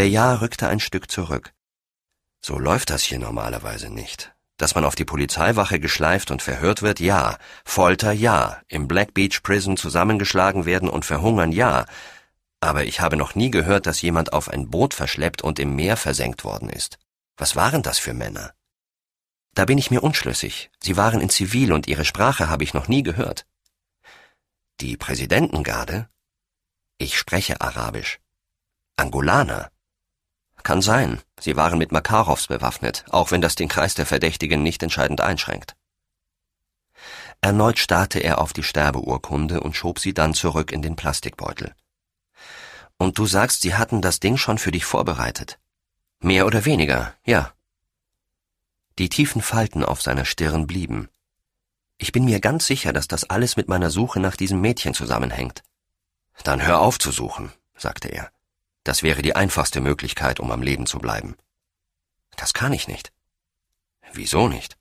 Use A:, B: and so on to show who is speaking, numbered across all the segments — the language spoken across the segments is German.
A: Bayard rückte ein Stück zurück. »So läuft das hier normalerweise nicht. Dass man auf die Polizeiwache geschleift und verhört wird, ja. Folter, ja. Im Black Beach Prison zusammengeschlagen werden und verhungern, ja. Aber ich habe noch nie gehört, dass jemand auf ein Boot verschleppt und im Meer versenkt worden ist. Was waren das für Männer?« »Da bin ich mir unschlüssig. Sie waren in Zivil und ihre Sprache habe ich noch nie gehört.« »Die Präsidentengarde?« »Ich spreche Arabisch.« »Angolaner?« »Kann sein. Sie waren mit Makarows bewaffnet, auch wenn das den Kreis der Verdächtigen nicht entscheidend einschränkt.« Erneut starrte er auf die Sterbeurkunde und schob sie dann zurück in den Plastikbeutel. »Und du sagst, sie hatten das Ding schon für dich vorbereitet?« »Mehr oder weniger, ja.« Die tiefen Falten auf seiner Stirn blieben. »Ich bin mir ganz sicher, dass das alles mit meiner Suche nach diesem Mädchen zusammenhängt.« »Dann hör auf zu suchen«, sagte er. »Das wäre die einfachste Möglichkeit, um am Leben zu bleiben.« »Das kann ich nicht.« »Wieso nicht?«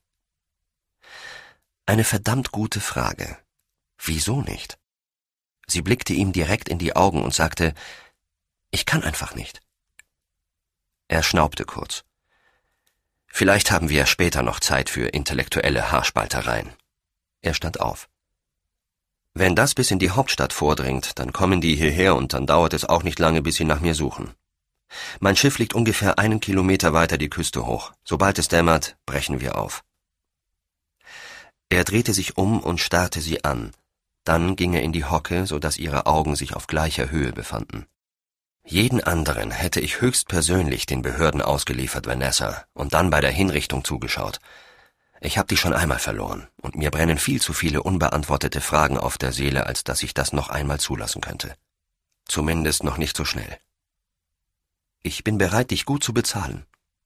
A: Eine verdammt gute Frage. Wieso nicht? Sie blickte ihm direkt in die Augen und sagte, »Ich kann einfach nicht.« Er schnaubte kurz. »Vielleicht haben wir später noch Zeit für intellektuelle Haarspaltereien.« Er stand auf. »Wenn das bis in die Hauptstadt vordringt, dann kommen die hierher und dann dauert es auch nicht lange, bis sie nach mir suchen. Mein Schiff liegt ungefähr 1 Kilometer weiter die Küste hoch. Sobald es dämmert, brechen wir auf.« Er drehte sich um und starrte sie an. Dann ging er in die Hocke, so dass ihre Augen sich auf gleicher Höhe befanden. »Jeden anderen hätte ich höchstpersönlich den Behörden ausgeliefert, Vanessa, und dann bei der Hinrichtung zugeschaut. Ich habe die schon einmal verloren, und mir brennen viel zu viele unbeantwortete Fragen auf der Seele, als dass ich das noch einmal zulassen könnte. Zumindest noch nicht so schnell. Ich bin bereit, dich gut zu bezahlen.«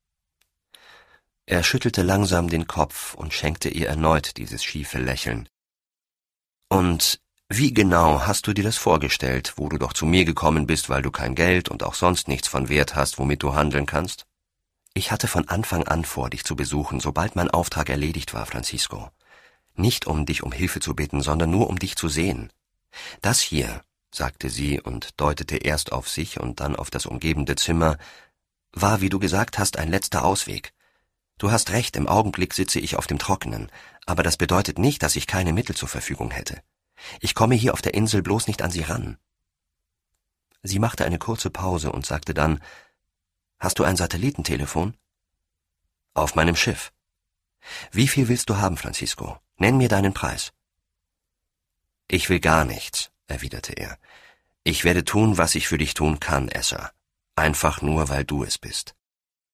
A: Er schüttelte langsam den Kopf und schenkte ihr erneut dieses schiefe Lächeln. »Und wie genau hast du dir das vorgestellt, wo du doch zu mir gekommen bist, weil du kein Geld und auch sonst nichts von Wert hast, womit du handeln kannst?« »Ich hatte von Anfang an vor, dich zu besuchen, sobald mein Auftrag erledigt war, Francisco. Nicht um dich um Hilfe zu bitten, sondern nur um dich zu sehen. Das hier«, sagte sie und deutete erst auf sich und dann auf das umgebende Zimmer, »war, wie du gesagt hast, ein letzter Ausweg. Du hast recht, im Augenblick sitze ich auf dem Trockenen, aber das bedeutet nicht, dass ich keine Mittel zur Verfügung hätte. Ich komme hier auf der Insel bloß nicht an sie ran.« Sie machte eine kurze Pause und sagte dann, »Hast du ein Satellitentelefon?« »Auf meinem Schiff.« »Wie viel willst du haben, Francisco? Nenn mir deinen Preis.« »Ich will gar nichts«, erwiderte er. »Ich werde tun, was ich für dich tun kann, Essa. Einfach nur, weil du es bist.«